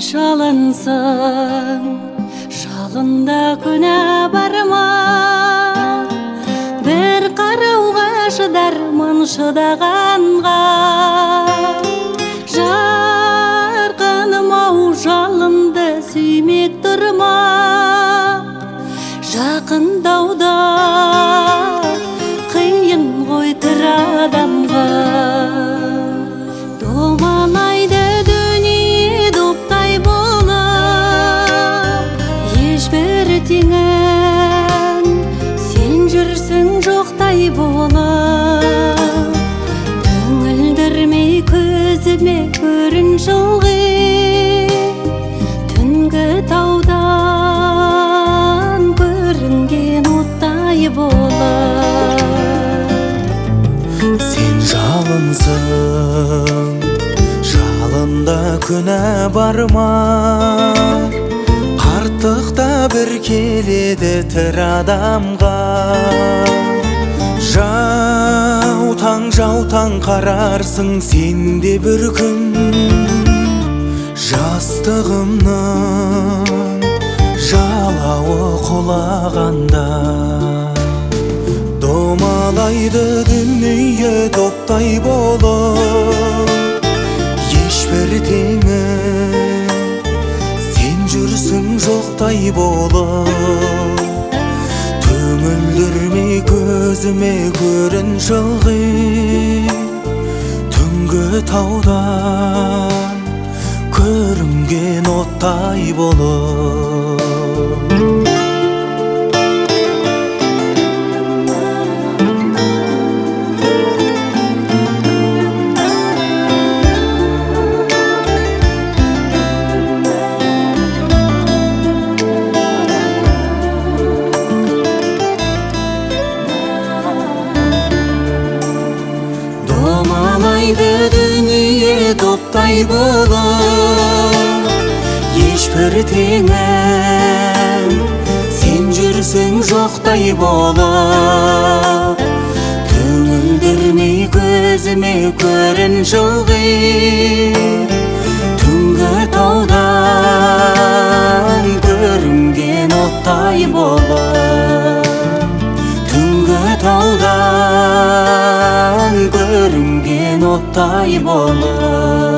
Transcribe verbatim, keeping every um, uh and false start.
шалынсың, шалында күнә барма. Бір қарауға шыдармын шыдағанға. Жарқыным-ау, жалынды сүймек тұрма. Жақындауда қиын ғой тірі адамға. Домалайды дүние доптай болып, ешбір теңің, сен жүрсің жоқтай болып. Түңілдірмей көзіме көрін жылғы, түнгі таудан көрінген оттай болып. Сен жалынсың, жалында күнә барма. Қарттықта бір келеді тірі адамға. Жаутаң-жаутаң қарарсың сен де бір күн. Жастығымның жалауы құлағанда. Домалайды дүние доптай болып, ешбір теңі, сен жүрсің жоқтай болып. Түңілдірмей көзіме көрін жылғы, түнгі таудан көрінген оттай болып. Домалайды дүние доптай болып, ешбір теңің, сен жүрсің жоқтай болып. Түңілдірмей көзіме көрін жылғы, түнгі таудан көрінген оттай болып. Түнгі таудан көрінген оттай болып.